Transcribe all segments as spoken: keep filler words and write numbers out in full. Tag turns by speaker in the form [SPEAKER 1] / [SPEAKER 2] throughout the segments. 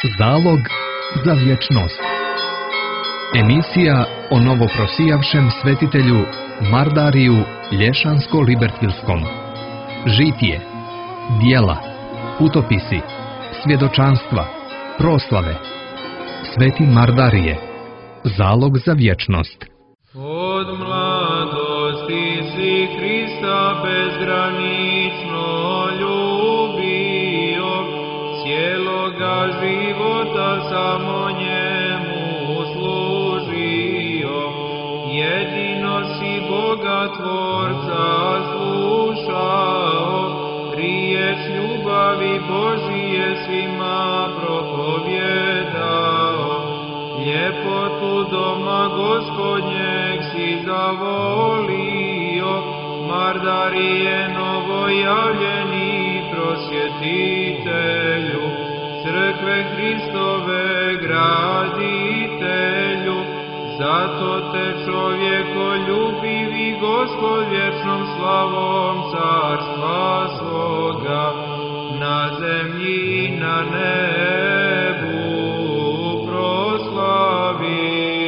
[SPEAKER 1] Zalog za vječnost. Emisija o novoprosijavšem svetitelju Mardariju Lješansko-Libertvilskom. Žitije, djela, putopisi, svjedočanstva, proslave. Sveti Mardarije, zalog za vječnost.
[SPEAKER 2] Od mladosti si Hrista bezgranično ljubio, cijeloga života samo njemu služio. Jedino si Boga Tvorca slušao, riječ ljubavi Božije svima propovjedao. Ljepotu doma Gospodnjeg si zavolio, Mardarije novojavljeni prosvjetitelju, crkve Hristove graditelju. Zato te čovjeko ljubivi Gospod vječnom slavom carstva svoga, na zemlji i na nebu proslavi.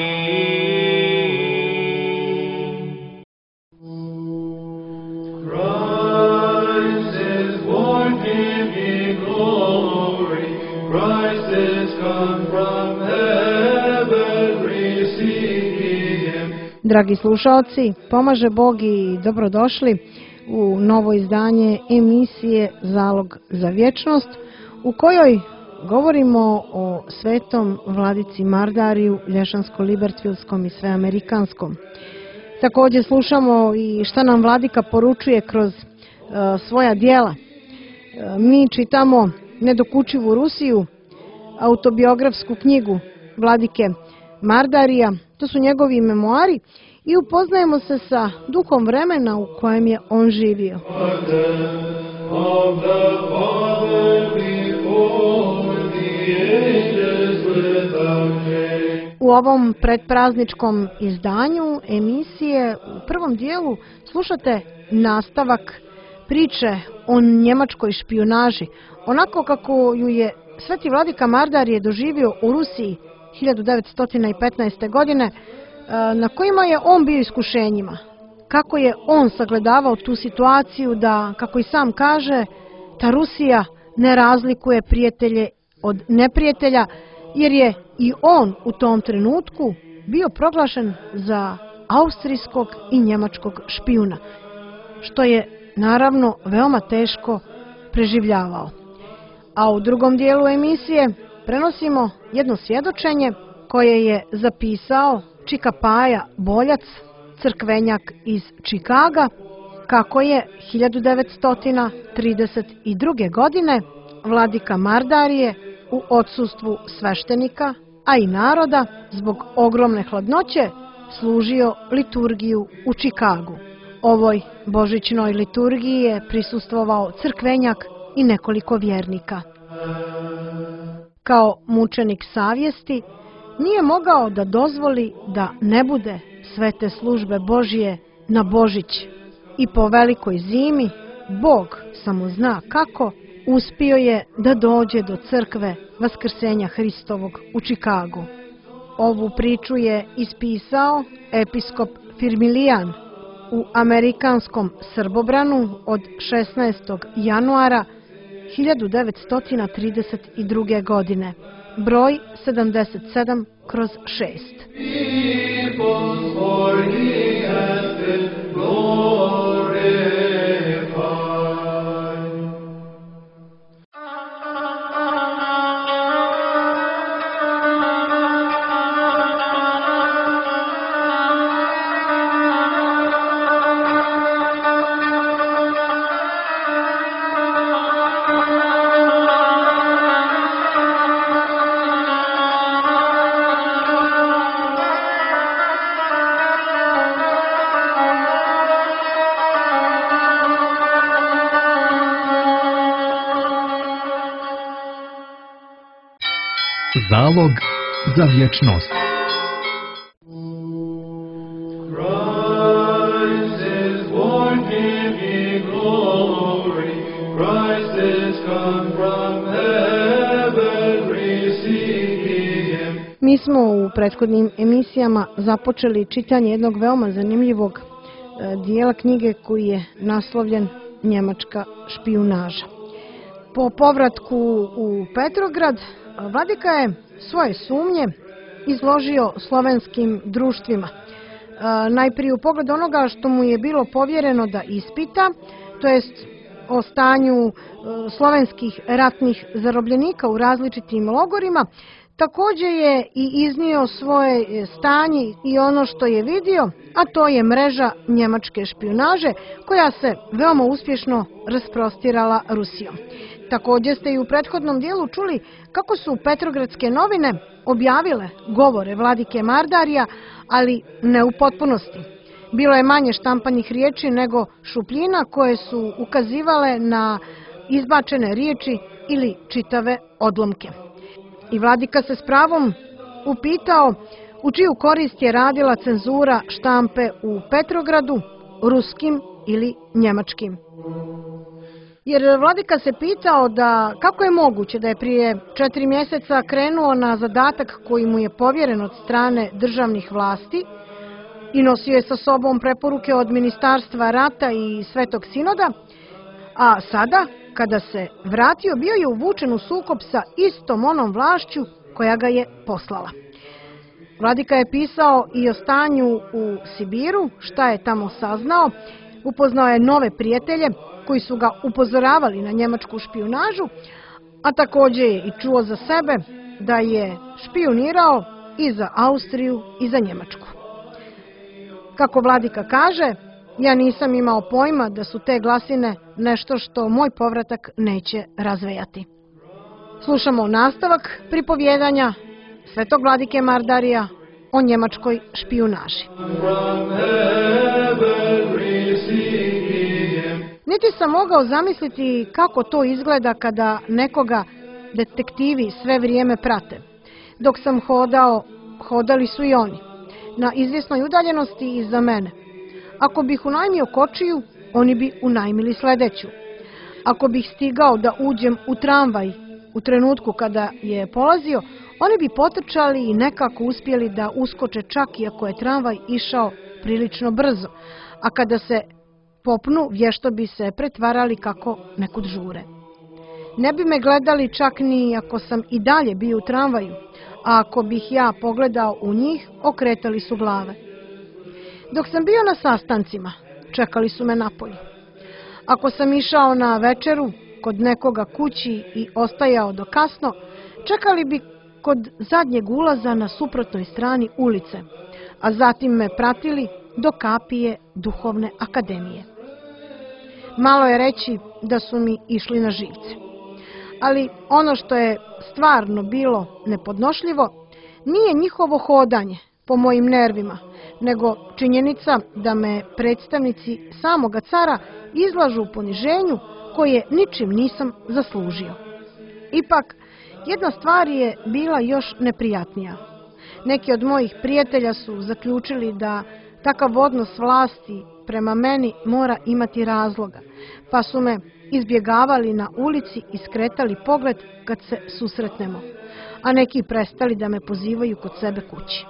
[SPEAKER 3] Christ is born, give ye glory. Christ is come from heaven, receive ye him.
[SPEAKER 4] Dragi slušalci, pomaže Bog i dobrodošli u novo izdanje emisije Zalog za vječnost, u kojoj govorimo o svetom vladici Mardariju Lješansko-Libertvilskom i Sveamerikanskom. Također slušamo i šta nam vladika poručuje kroz uh, svoja djela. Uh, mi čitamo Nedokučivu Rusiju, autobiografsku knjigu vladike Mardarija, to su njegovi memoari, i upoznajemo se sa duhom vremena u kojem je on živio. U ovom predprazničkom izdanju emisije u prvom dijelu slušate nastavak priče o njemačkoj špijunaži, onako kako ju je sveti vladika Mardarije doživio u Rusiji hiljadu devetsto petnaeste. godine, na kojima je on bio iskušenjima. Kako je on sagledavao tu situaciju da, kako i sam kaže, ta Rusija ne razlikuje prijatelje od neprijatelja, jer je i on u tom trenutku bio proglašen za austrijskog i njemačkog špijuna, što je naravno veoma teško preživljavao. A u drugom dijelu emisije prenosimo jedno svjedočenje koje je zapisao Čika Paja Boljac, crkvenjak iz Čikaga, kako je hiljadu devetsto trideset druge. godine vladika Mardarije u odsustvu sveštenika, a i naroda, zbog ogromne hladnoće, služio liturgiju u Čikagu. Ovoj božićnoj liturgiji je prisustvovao crkvenjak i nekoliko vjernika. Kao mučenik savjesti nije mogao da dozvoli da ne bude svete službe Božije na Božić i po velikoj zimi, Bog samo zna kako, uspio je da dođe do crkve Vaskrsenja Hristovog u Čikagu. Ovu priču je ispisao episkop Firmilijan u amerikanskom Srbobranu od šesnaestog januara hiljadu devetsto trideset druge. godine, broj sedamdeset sedam kroz šest.
[SPEAKER 1] Zalog za vječnost.
[SPEAKER 3] Christ is born, give ye glory. Christ is come from heaven, receive
[SPEAKER 4] Mi smo u prethodnim emisijama započeli čitanje jednog veoma zanimljivog dijela knjige koji je naslovljen Njemačka špijunaža. Po povratku u Petrograd, vladika je svoje sumnje izložio slovenskim društvima. Najprije u pogledu onoga što mu je bilo povjereno da ispita, to jest o stanju slovenskih ratnih zarobljenika u različitim logorima. Također je i iznio svoje stanje i ono što je vidio, a to je mreža njemačke špijunaže koja se veoma uspješno rasprostirala Rusijom. Također ste i u prethodnom dijelu čuli kako su Petrogradske novine objavile govore vladike Mardarija, ali ne u potpunosti. Bilo je manje štampanih riječi nego šupljina koje su ukazivale na izbačene riječi ili čitave odlomke. I vladika se s pravom upitao u čiju korist je radila cenzura štampe u Petrogradu, ruskim ili njemačkim. Jer vladika se pitao da kako je moguće da je prije četiri mjeseca krenuo na zadatak koji mu je povjeren od strane državnih vlasti i nosio je sa sobom preporuke od Ministarstva rata i Svetog sinoda, a sada, kada se vratio, bio je uvučen u sukob sa istom onom vlašću koja ga je poslala. Vladika je pisao i o stanju u Sibiru, šta je tamo saznao, upoznao je nove prijatelje koji su ga upozoravali na njemačku špijunažu, a također je i čuo za sebe da je špijunirao i za Austriju i za Njemačku. Kako vladika kaže, ja nisam imao pojma da su te glasine nešto što moj povratak neće razvejati. Slušamo nastavak pripovjedanja svetog vladike Mardarija o njemačkoj špijunaži. Niti sam mogao zamisliti kako to izgleda kada nekoga detektivi sve vrijeme prate. Dok sam hodao, hodali su i oni, na izvjesnoj udaljenosti iza mene. Ako bih unajmio kočiju, oni bi unajmili sljedeću. Ako bih stigao da uđem u tramvaj u trenutku kada je polazio, oni bi potrčali i nekako uspjeli da uskoče čak i ako je tramvaj išao prilično brzo, a kada se popnu, vješto bi se pretvarali kako nekud žure. Ne bi me gledali čak ni ako sam i dalje bio u tramvaju, a ako bih ja pogledao u njih, okretali su glave. Dok sam bio na sastancima, čekali su me napolju. Ako sam išao na večeru kod nekoga kući i ostajao do kasno, čekali bi kod zadnjeg ulaza na suprotnoj strani ulice, a zatim me pratili do kapije duhovne akademije. Malo je reći da su mi išli na živce. Ali ono što je stvarno bilo nepodnošljivo nije njihovo hodanje po mojim nervima, nego činjenica da me predstavnici samoga cara izlažu u poniženju koje ničim nisam zaslužio. Ipak, jedna stvar je bila još neprijatnija. Neki od mojih prijatelja su zaključili da takav odnos vlasti prema meni mora imati razloga, pa su me izbjegavali na ulici i skretali pogled kad se susretnemo, a neki prestali da me pozivaju kod sebe kući.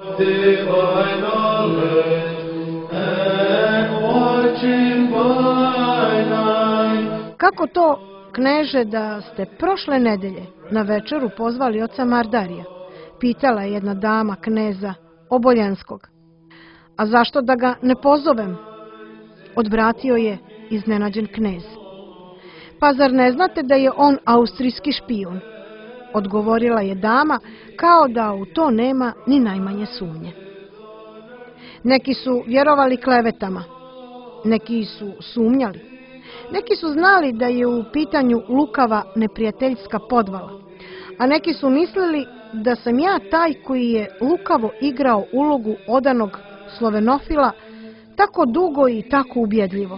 [SPEAKER 4] Kako to, kneže, da ste prošle nedelje na večeru pozvali oca Mardarija? Pitala je jedna dama kneza Oboljenskog. A zašto da ga ne pozovem? Odvratio je iznenađen knez. Pa zar ne znate da je on austrijski špijun? Odgovorila je dama kao da u to nema ni najmanje sumnje. Neki su vjerovali klevetama, neki su sumnjali, neki su znali da je u pitanju lukava neprijateljska podvala, a neki su mislili da sam ja taj koji je lukavo igrao ulogu odanog slovenofila tako dugo i tako ubjedljivo.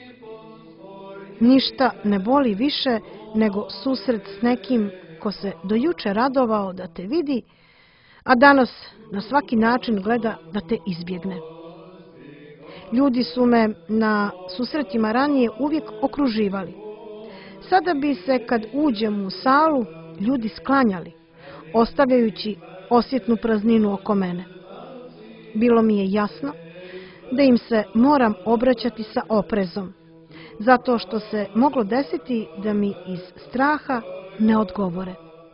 [SPEAKER 4] Ništa ne boli više nego susret s nekim ko se do juče radovao da te vidi, a danas na svaki način gleda da te izbjegne. Ljudi su me na susretima ranije uvijek okruživali. Sada bi se, kad uđem u salu, ljudi sklanjali, ostavljajući osjetnu prazninu oko mene. Bilo mi je jasno da im se moram obraćati sa oprezom, zato što se moglo desiti da mi iz straha ne odgovore.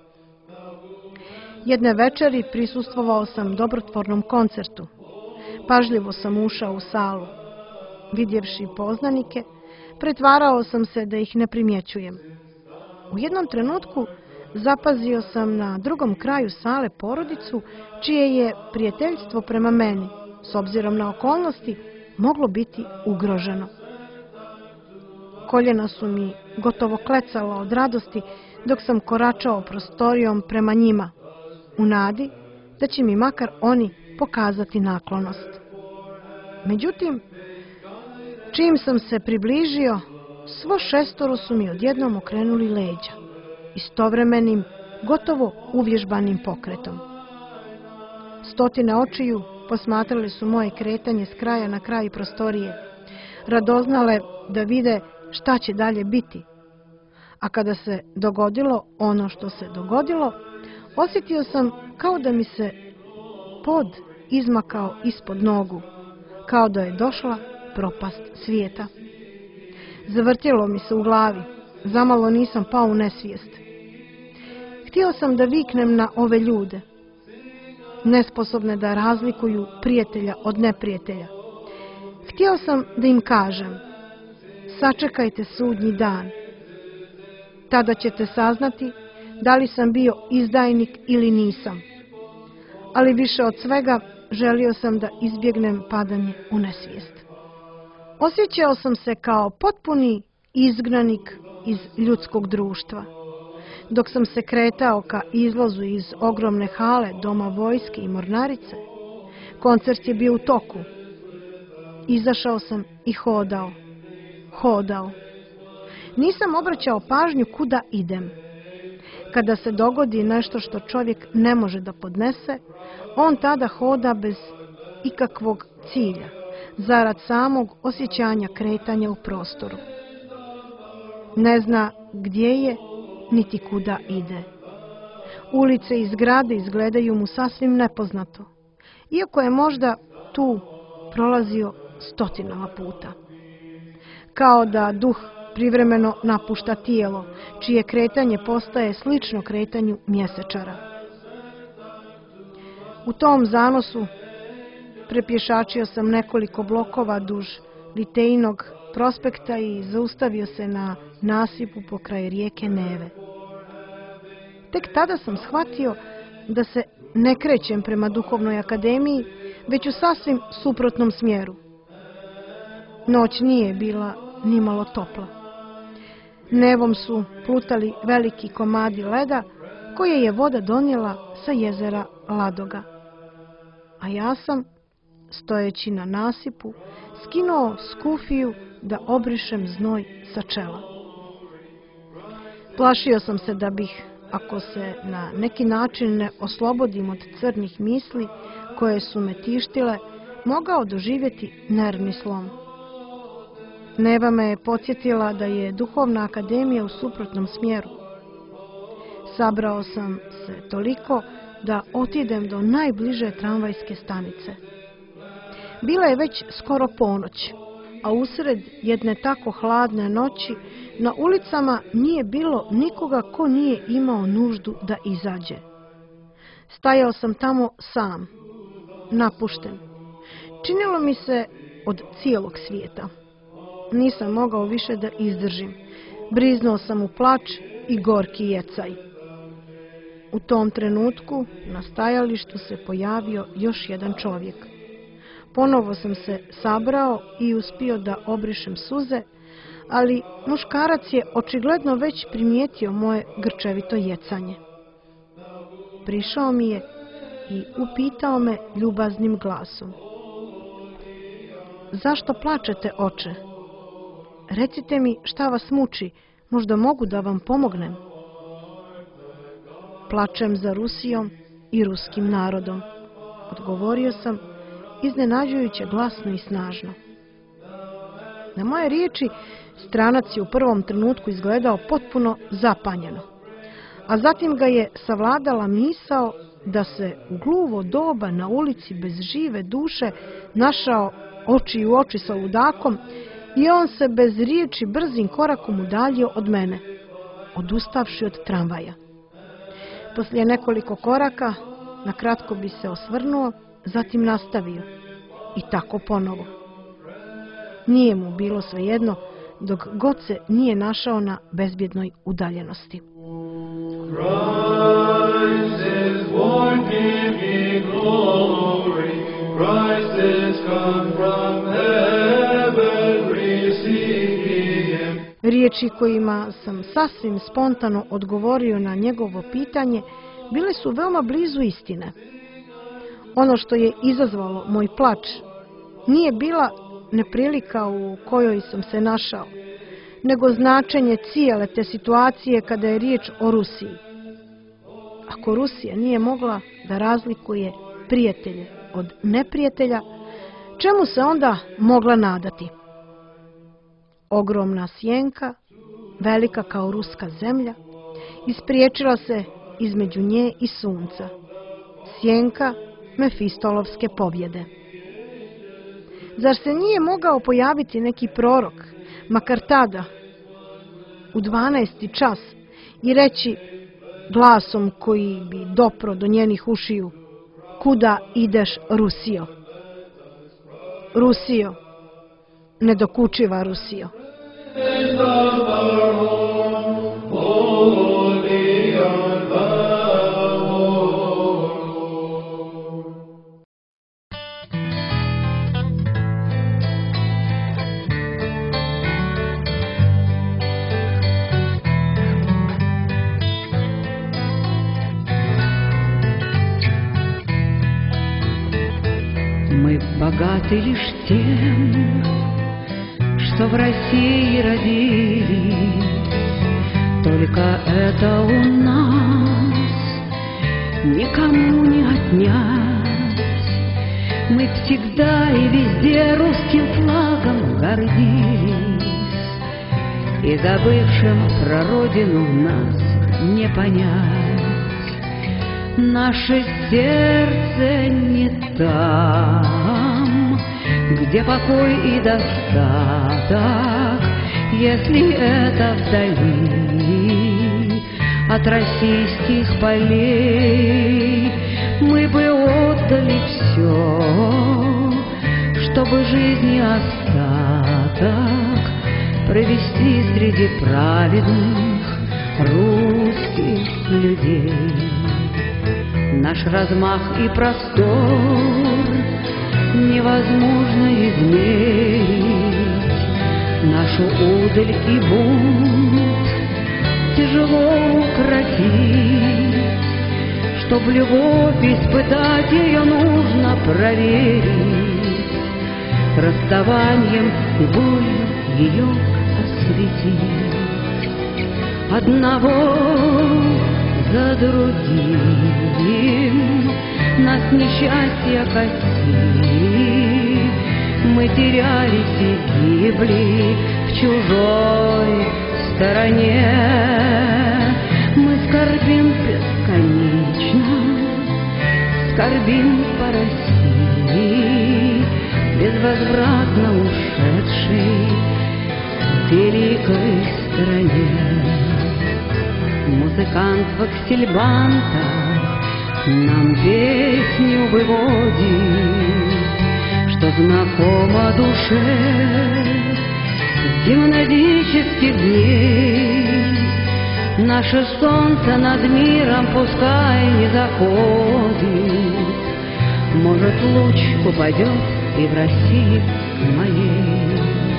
[SPEAKER 4] Jedne večeri prisustvovao sam dobrotvornom koncertu. Pažljivo sam ušao u salu. Vidjevši poznanike, pretvarao sam se da ih ne primjećujem. U jednom trenutku zapazio sam na drugom kraju sale porodicu čije je prijateljstvo prema meni, s obzirom na okolnosti, moglo biti ugroženo. Koljena su mi gotovo klecala od radosti dok sam koračao prostorijom prema njima, u nadi da će mi makar oni pokazati naklonost. Međutim, čim sam se približio, svo šestoro su mi odjednom okrenuli leđa, istovremenim, gotovo uvježbanim pokretom. Stotine očiju posmatrali su moje kretanje s kraja na kraj prostorije, radoznale da vide šta će dalje biti. A kada se dogodilo ono što se dogodilo, osjetio sam kao da mi se pod izmakao ispod nogu, kao da je došla propast svijeta. Zavrtjelo mi se u glavi, zamalo nisam pao u nesvijest. Htio sam da viknem na ove ljude, nesposobne da razlikuju prijatelja od neprijatelja. Htio sam da im kažem, sačekajte sudnji dan. Tada ćete saznati da li sam bio izdajnik ili nisam. Ali više od svega želio sam da izbjegnem padanje u nesvijest. Osjećao sam se kao potpuni izgnanik iz ljudskog društva. Dok sam se kretao ka izlazu iz ogromne hale Doma vojske i mornarice, koncert je bio u toku. Izašao sam i hodao, hodao. Nisam obraćao pažnju kuda idem. Kada se dogodi nešto što čovjek ne može da podnese, on tada hoda bez ikakvog cilja, zarad samog osjećanja kretanja u prostoru. Ne zna gdje je, niti kuda ide. Ulice i zgrade izgledaju mu sasvim nepoznato, iako je možda tu prolazio stotinama puta. Kao da duh privremeno napušta tijelo, čije kretanje postaje slično kretanju mjesečara. U tom zanosu prepješačio sam nekoliko blokova duž Litejnog prospekta i zaustavio se na nasipu pokraj rijeke Neve. Tek tada sam shvatio da se ne krećem prema duhovnoj akademiji, već u sasvim suprotnom smjeru. Noć nije bila nimalo topla. Nevom su plutali veliki komadi leda koje je voda donijela sa jezera Ladoga. A ja sam, stojeći na nasipu, skinuo skufiju da obrišem znoj sa čela. Plašio sam se da bih, ako se na neki način ne oslobodim od crnih misli koje su me tištile, mogao doživjeti nervni slom. Neva me je podsjetila da je duhovna akademija u suprotnom smjeru. Sabrao sam se toliko da otidem do najbliže tramvajske stanice. Bila je već skoro ponoć, a usred jedne tako hladne noći na ulicama nije bilo nikoga ko nije imao nuždu da izađe. Stajao sam tamo sam, napušten. Činilo mi se od cijelog svijeta. Nisam mogao više da izdržim. Briznuo sam u plač i gorki jecaj. U tom trenutku na stajalištu se pojavio još jedan čovjek. Ponovo sam se sabrao i uspio da obrišem suze, ali muškarac je očigledno već primijetio moje grčevito jecanje. Prišao mi je i upitao me ljubaznim glasom. Zašto plačete, oče? Recite mi šta vas muči, možda mogu da vam pomognem. Plačem za Rusijom i ruskim narodom, odgovorio sam, iznenađujuće glasno i snažno. Na moje riječi stranac je u prvom trenutku izgledao potpuno zapanjeno, a zatim ga je savladala misao da se u gluvo doba na ulici bez žive duše našao oči u oči sa ludakom i on se bez riječi brzim korakom udaljio od mene, odustavši od tramvaja. Poslije nekoliko koraka, na kratko bi se osvrnuo, zatim nastavio. I tako ponovo. Nije mu bilo svejedno, dok god se nije našao na bezbjednoj udaljenosti.
[SPEAKER 3] Christ is born, give ye glory. Christ is come from heaven, receive ye him.
[SPEAKER 4] Riječi kojima sam sasvim spontano odgovorio na njegovo pitanje bile su veoma blizu istine. Ono što je izazvalo moj plač nije bila neprilika u kojoj sam se našao, nego značenje cijele te situacije kada je riječ o Rusiji. Ako Rusija nije mogla da razlikuje prijatelje od neprijatelja, čemu se onda mogla nadati? Ogromna sjenka, velika kao ruska zemlja, ispriječila se između nje i sunca. Sjenka Mefistolovske pobjede. Zar se nije mogao pojaviti neki prorok, makar tada, u dvanaesti čas, i reći glasom koji bi dopro do njenih ušiju: kuda ideš, Rusijo? Rusijo, nedokučiva Rusijo.
[SPEAKER 5] Мы богаты лишь тем, что в России родились. Только это у нас никому не отнять. Мы всегда и везде русским флагом гордились, и забывшим про родину нас не понять. Наше сердце не там, где покой и достаток, если это вдали от российских полей. Мы бы отдали все, чтобы жизни остаток провести среди праведных русских людей. Наш размах и простор невозможно измерить, нашу удаль и бунт тяжело укротить. Чтоб любовь испытать, ее нужно проверить, расставанием и болью ее осветить. Одного за другим нас несчастья косили, мы терялись и гибли в чужой стороне. Мы скорбим бесконечно, скорбим по России, безвозвратно ушедшей великой стране. Музыкант в аксельбантах нам песню выводит, что знакомо душе гимназических дней. Наше солнце над миром пускай не заходит, может, луч упадет и в России моей.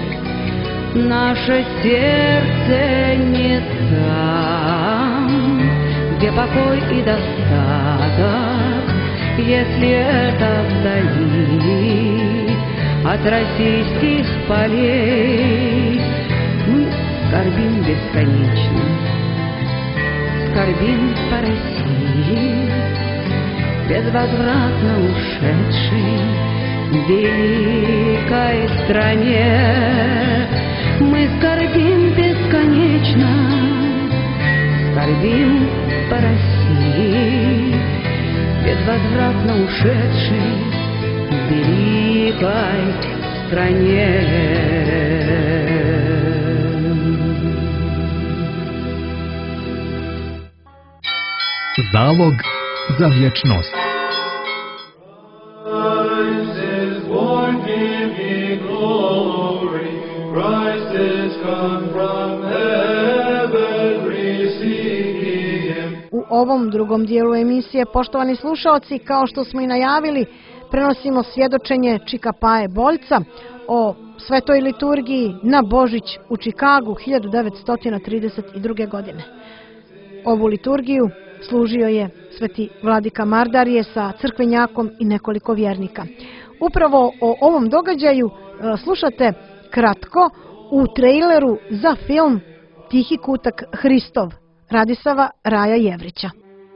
[SPEAKER 5] Наше сердце не там, где покой и достаток, если это вдали от российских полей. Мы скорбим бесконечно, скорбим по России, безвозвратно ушедшей великой стране. Мы скорбим бесконечно, скорбим по России, безвозвратно ушедшей великой стране.
[SPEAKER 1] Zalog za vječnost.
[SPEAKER 3] Christ is born, give ye glory. Christ is come from heaven, receive ye him.
[SPEAKER 4] U ovom drugom dijelu emisije, poštovani slušaoci, kao što smo i najavili, prenosimo svjedočenje Čikapaje Boljca o svetoj liturgiji na Božić u Čikagu hiljadu devetsto trideset druge. godine. Ovu liturgiju služio je sveti vladika Mardarije sa crkvenjakom i nekoliko vjernika. Upravo o ovom događaju slušate kratko u traileru za film Tihi kutak Hristov Radisava Raja Jevrića.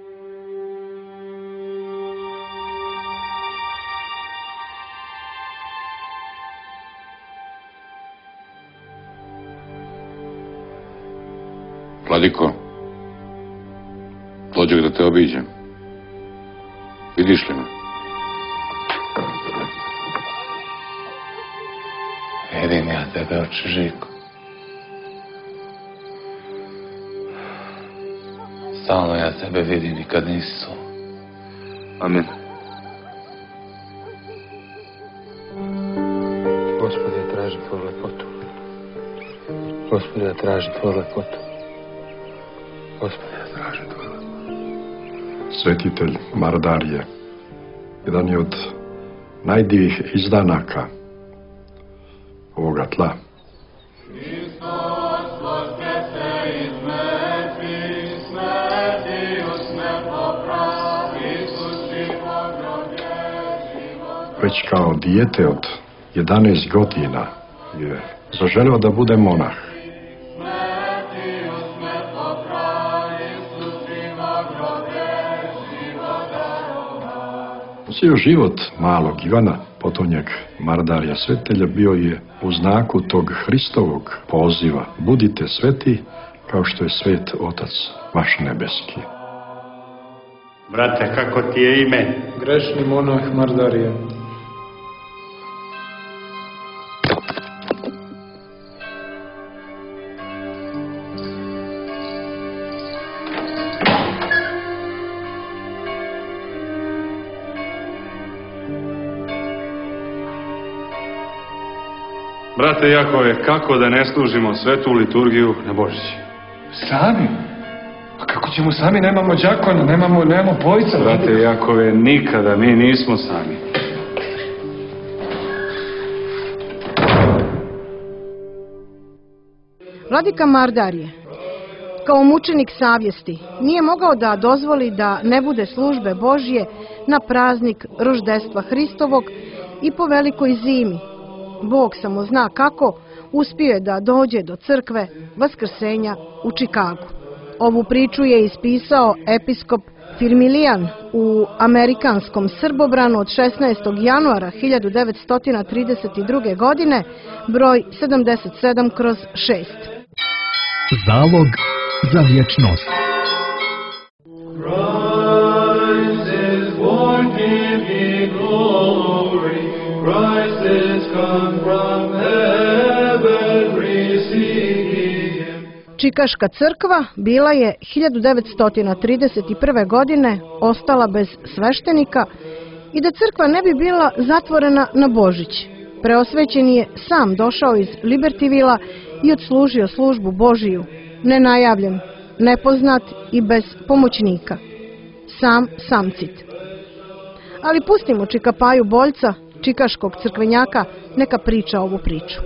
[SPEAKER 6] Vladiko, dođeg da te obiđem. Vidiš li me?
[SPEAKER 7] Vidim ja tebe, oče Žiko. Stalno ja tebe vidim i kad nisi su.
[SPEAKER 6] Amen.
[SPEAKER 7] Gospode, ja tražim tvoju lepotu. Gospode, ja tražim tvoju lepotu. Gospode, ja tražim tvoju lepotu.
[SPEAKER 8] Svetitelj Mardarije, jedan je od najdivih izdanaka ovoga tla. Već kao dijete od jedanaest godina je zaželeo da bude monah. Cijel život malog Ivana, potonjeg Mardarija Svetitelja, bio je u znaku tog Hristovog poziva. Budite sveti kao što je svet Otac vaš nebeski.
[SPEAKER 9] Brate, kako ti je ime?
[SPEAKER 10] Grešni monah Mardarije.
[SPEAKER 9] Brate Jakove, kako da ne služimo svetu liturgiju na Božić?
[SPEAKER 10] Sami? A kako ćemo sami? Nemamo đakona, nemamo, nemamo pojca.
[SPEAKER 9] Brate Jakove, nikada mi nismo sami.
[SPEAKER 4] Vladika Mardarije, kao mučenik savjesti, nije mogao da dozvoli da ne bude službe Božje na praznik roždestva Hristovog i po velikoj zimi. Bog samo zna kako uspio je da dođe do crkve Vaskrsenja u Čikagu. Ovu priču je ispisao episkop Firmilijan u amerikanskom Srbobranu od šesnaestog januara hiljadu devetsto trideset druge. godine, broj sedamdeset sedam kroz šest.
[SPEAKER 1] Zalog za vječnost.
[SPEAKER 3] Christ is born, give ye glory. Christ is come from heaven, receive ye him.
[SPEAKER 4] Čikaška crkva bila je hiljadu devetsto trideset prve. godine ostala bez sveštenika i da crkva ne bi bila zatvorena na Božić. Preosvećeni je sam došao iz Libertivila i odslužio službu Božiju, nenajavljen, nepoznat i bez pomoćnika. Sam samcit. Ali pustimo Čikapaju Boljca, čikaškog crkvenjaka, neka priča ovu priču.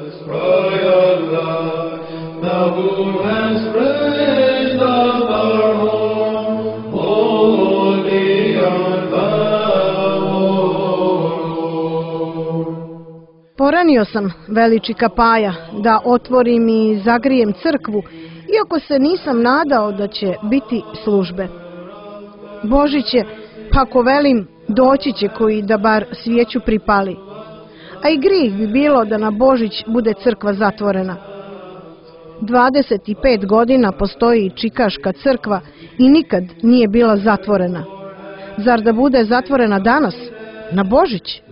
[SPEAKER 4] Poranio sam, veli Čikapaja, da otvorim i zagrijem crkvu, iako se nisam nadao da će biti službe. Božić je, pa ako velim, doći će koji da bar svijeću pripali. A i grih bi bilo da na Božić bude crkva zatvorena. dvadeset pet godina postoji Čikaška crkva i nikad nije bila zatvorena. Zar da bude zatvorena danas, na Božić?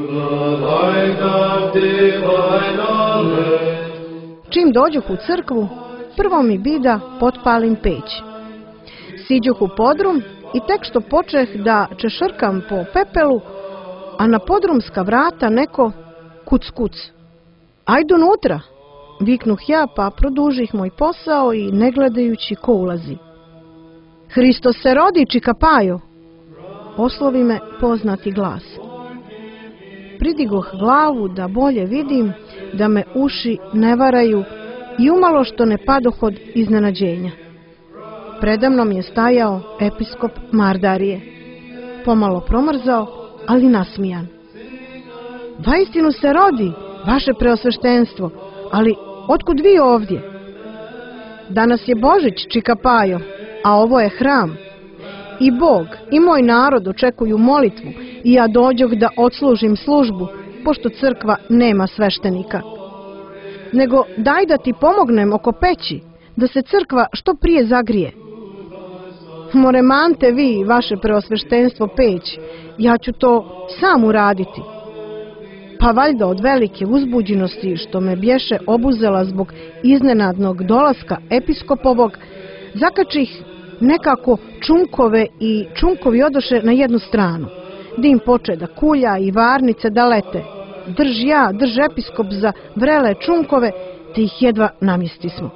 [SPEAKER 4] Čim dođuh u crkvu, prvo mi bida potpalim peć. Siđuh u podrum i tek što počeh da češrkam po pepelu, a na podrumska vrata neko kuc kuc. Ajde unutra, viknuh ja, pa produžih moj posao i ne gledajući ko ulazi. Hristos se rodi, Čikapajo, oslovi me poznati glas. Pridigoh glavu da bolje vidim, da me uši ne varaju i umalo što ne padoh od iznenađenja. Predamnom je stajao episkop Mardarije, pomalo promrzao, ali nasmijan. Vaistinu se rodi, vaše preosveštenstvo, ali otkud vi ovdje? Danas je Božić, Čikapajo, a ovo je hram. I Bog i moj narod očekuju molitvu i ja dođoh da odslužim službu, pošto crkva nema sveštenika. Nego daj da ti pomognem oko peći, da se crkva što prije zagrije. Moremante vi, vaše preosveštenstvo, peć, ja ću to sam uraditi. Pa valjda od velike uzbuđenosti što me bješe obuzela zbog iznenadnog dolaska episkopovog, zakačih nekako čunkove i čunkovi odoše na jednu stranu. Dim poče da kulja i varnice da lete. Drž ja, drž episkop za vrele čunkove, te ih jedva namjestismo.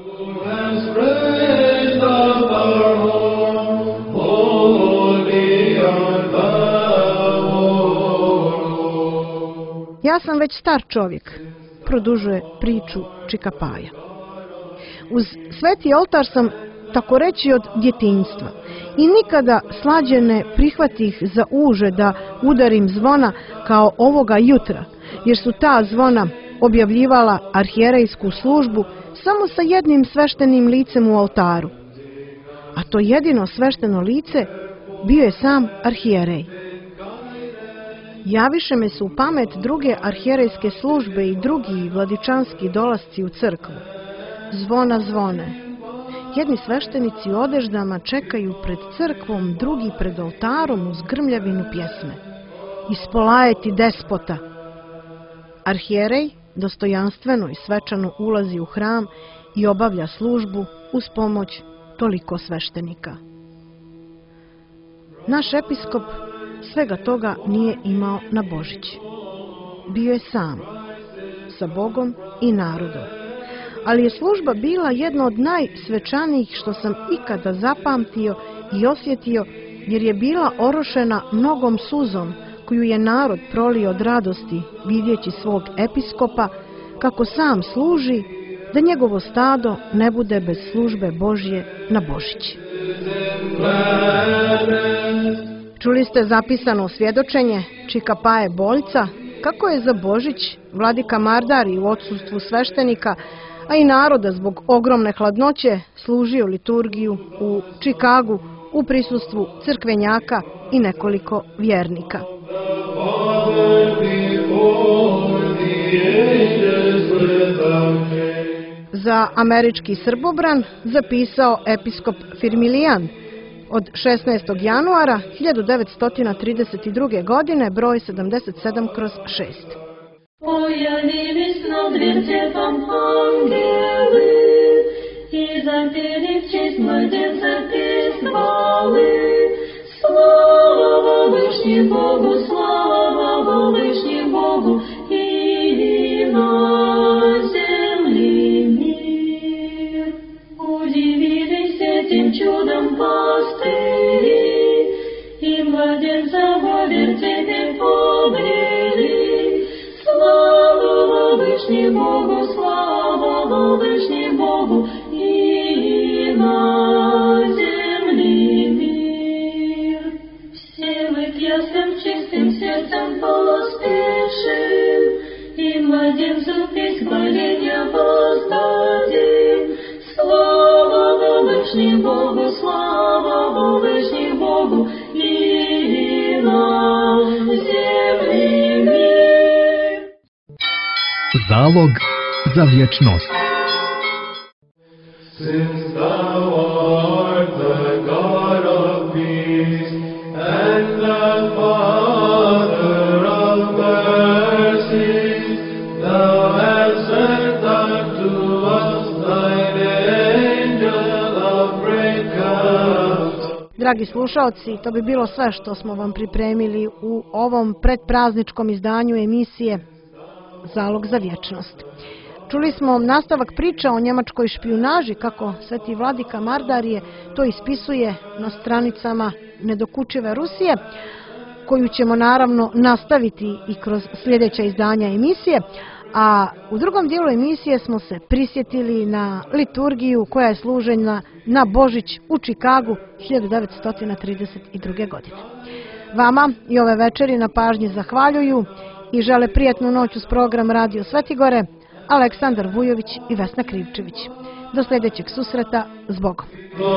[SPEAKER 4] Ja sam već star čovjek, produžuje priču Čikapaja. Uz sveti oltar sam tako reći od djetinjstva i nikada slađe ne prihvatih za uže da udarim zvona kao ovoga jutra, jer su ta zvona objavljivala arhijerejsku službu samo sa jednim sveštenim licem u oltaru. A to jedino svešteno lice bio je sam arhijerej. Javiše me su u pamet druge arhijerejske službe i drugi vladičanski dolasci u crkvu. Zvona zvone. Jedni sveštenici u odeždama čekaju pred crkvom, drugi pred oltarom uz grmljavinu pjesme. Ispolajeti despota. Arhijerej dostojanstveno i svečano ulazi u hram i obavlja službu uz pomoć toliko sveštenika. Naš episkop svega toga nije imao na Božić. Bio je sam, sa Bogom i narodom. Ali je služba bila jedna od najsvečanijih što sam ikada zapamtio i osjetio, jer je bila orošena mnogom suzom koju je narod prolio od radosti vidjeći svog episkopa kako sam služi, da njegovo stado ne bude bez službe Božje na Božić. Čuli ste zapisano svjedočenje Čikapaje Boljca kako je za Božić vladika Mardari u odsustvu sveštenika, a i naroda zbog ogromne hladnoće služio liturgiju u Čikagu u prisustvu crkvenjaka i nekoliko vjernika. Za američki Srbobran zapisao episkop Firmilijan od šesnaestog januara hiljadu devetsto trideset druge. godine, broj sedamdeset sedam kroz šest.
[SPEAKER 11] Появились на дверце там ангелы, и запели в честь младенца песнь хвалы. Слава Вышний Богу, слава Вышний Богу, и на земле мир. Удивились этим чудом пастыри, и младенца во вертепе обрели. Слава Вышний Богу, слава Вышний Богу, и на земле мир. Все мы к яслям чистым сердцем поспешим, и младенцу песнь хваления воздадим. Слава Вышний Богу, слава Вышний Богу, и на земле мир.
[SPEAKER 1] Zalog za vječnost.
[SPEAKER 3] Since thou art the God of peace, and the Father of mercy, thou hast sent unto us thine angel of great comfort.
[SPEAKER 4] Dragi slušaoci, to bi bilo sve što smo vam pripremili u ovom predprazničkom izdanju emisije Zalog za vječnost. Čuli smo nastavak priča o njemačkoj špijunaži, kako sveti vladika Mardarije to ispisuje na stranicama nedokučive Rusije, koju ćemo naravno nastaviti i kroz sljedeća izdanja emisije. A u drugom dijelu emisije smo se prisjetili na liturgiju koja je služena na Božić u Čikagu hiljadu devetsto trideset druge. godine. Vama i ove večeri na pažnji zahvaljuju i žele prijatnu noć uz program Radio Svetigore Aleksandar Vujović i Vesna Krivčević. Do sljedećeg susreta, s Bogom.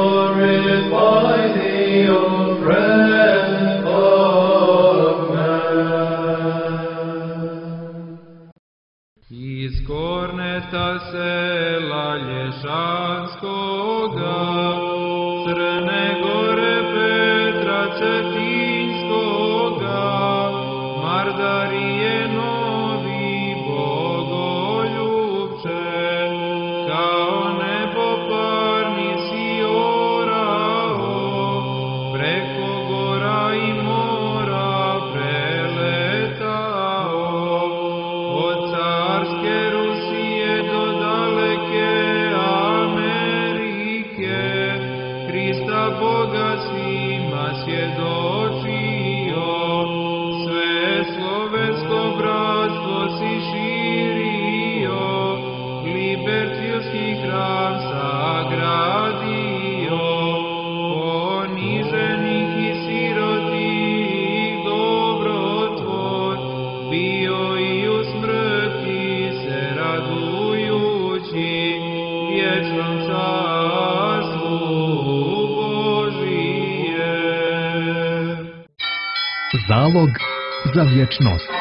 [SPEAKER 2] Iz Korneta sela Lješanskoga, Crne Gore Petra Cetinskoga, Mardarije novi Bogoljubče, kao nebo parni si orao, preko gora i mora preletao, od carske Rusije do daleke Amerike, Hrista Boga svima svjedočio, sve slovensko bratstvo si širio, libertijski hram sagradio, poniženih i sirotih dobrotvor, bio i u smrti se radujući, vječnom carstvu Božije.
[SPEAKER 1] Zalog za vječnost.